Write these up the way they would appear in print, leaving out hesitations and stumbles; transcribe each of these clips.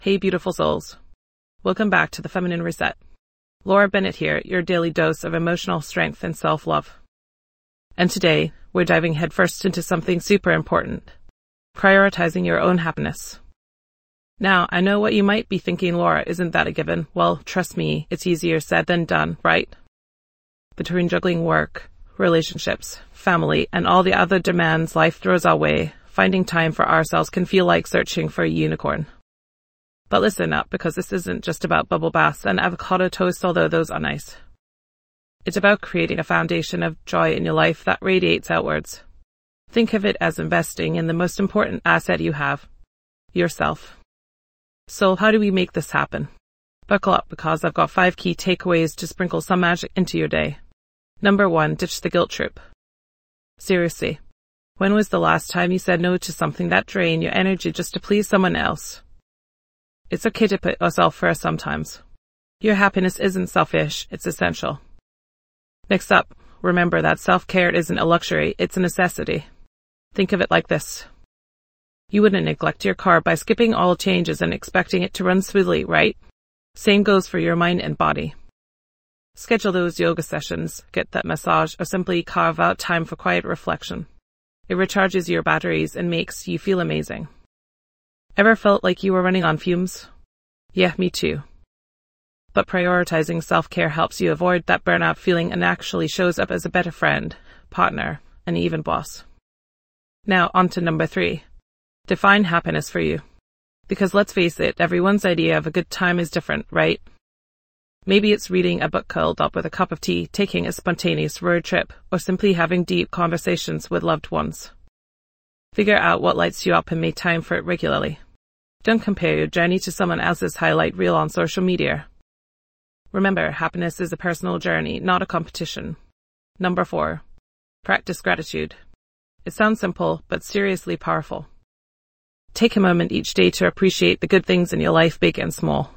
Hey beautiful souls. Welcome back to the Feminine Reset. Laura Bennett here, your daily dose of emotional strength and self-love. And today, we're diving headfirst into something super important. Prioritizing your own happiness. Now, I know what you might be thinking, Laura, isn't that a given? Well, trust me, it's easier said than done, right? Between juggling work, relationships, family, and all the other demands life throws our way, finding time for ourselves can feel like searching for a unicorn. But listen up, because this isn't just about bubble baths and avocado toast, although those are nice. It's about creating a foundation of joy in your life that radiates outwards. Think of it as investing in the most important asset you have, yourself. So how do we make this happen? Buckle up, because I've got 5 key takeaways to sprinkle some magic into your day. Number 1, ditch the guilt trip. Seriously, when was the last time you said no to something that drained your energy just to please someone else? It's okay to put yourself first sometimes. Your happiness isn't selfish, it's essential. Next up, remember that self-care isn't a luxury, it's a necessity. Think of it like this. You wouldn't neglect your car by skipping all changes and expecting it to run smoothly, right? Same goes for your mind and body. Schedule those yoga sessions, get that massage, or simply carve out time for quiet reflection. It recharges your batteries and makes you feel amazing. Ever felt like you were running on fumes? Yeah, me too. But prioritizing self-care helps you avoid that burnout feeling and actually shows up as a better friend, partner, and even boss. Now, on to number 3. Define happiness for you. Because let's face it, everyone's idea of a good time is different, right? Maybe it's reading a book curled up with a cup of tea, taking a spontaneous road trip, or simply having deep conversations with loved ones. Figure out what lights you up and make time for it regularly. Don't compare your journey to someone else's highlight reel on social media. Remember, happiness is a personal journey, not a competition. Number 4. Practice gratitude. It sounds simple, but seriously powerful. Take a moment each day to appreciate the good things in your life, big and small.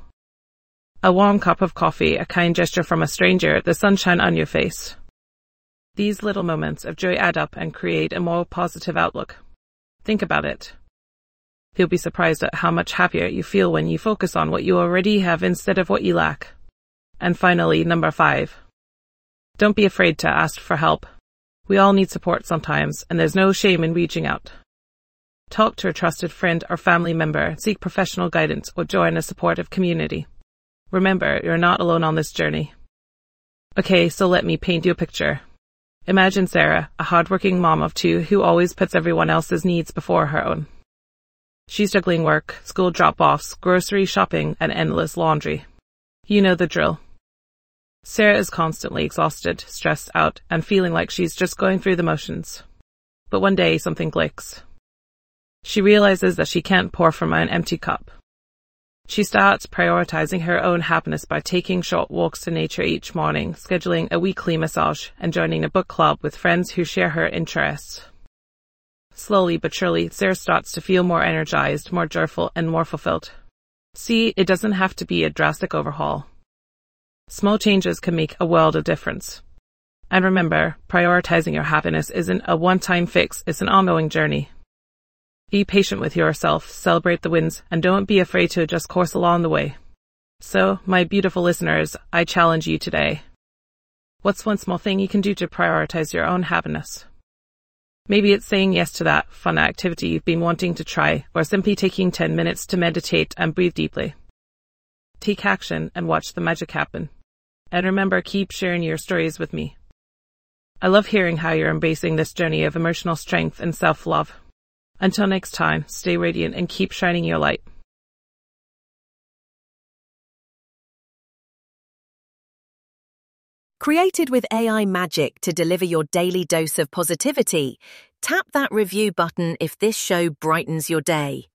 A warm cup of coffee, a kind gesture from a stranger, the sunshine on your face. These little moments of joy add up and create a more positive outlook. Think about it. You'll be surprised at how much happier you feel when you focus on what you already have instead of what you lack. And finally, number 5. Don't be afraid to ask for help. We all need support sometimes, and there's no shame in reaching out. Talk to a trusted friend or family member, seek professional guidance, or join a supportive community. Remember, you're not alone on this journey. Okay, so let me paint you a picture. Imagine Sarah, a hardworking mom of 2 who always puts everyone else's needs before her own. She's juggling work, school drop-offs, grocery shopping, and endless laundry. You know the drill. Sarah is constantly exhausted, stressed out, and feeling like she's just going through the motions. But one day, something clicks. She realizes that she can't pour from an empty cup. She starts prioritizing her own happiness by taking short walks in nature each morning, scheduling a weekly massage, and joining a book club with friends who share her interests. Slowly but surely, Sarah starts to feel more energized, more joyful, and more fulfilled. See, it doesn't have to be a drastic overhaul. Small changes can make a world of difference. And remember, prioritizing your happiness isn't a one-time fix, it's an ongoing journey. Be patient with yourself, celebrate the wins, and don't be afraid to adjust course along the way. So, my beautiful listeners, I challenge you today. What's one small thing you can do to prioritize your own happiness? Maybe it's saying yes to that fun activity you've been wanting to try, or simply taking 10 minutes to meditate and breathe deeply. Take action and watch the magic happen. And remember, keep sharing your stories with me. I love hearing how you're embracing this journey of emotional strength and self-love. Until next time, stay radiant and keep shining your light. Created with AI magic to deliver your daily dose of positivity, tap that review button if this show brightens your day.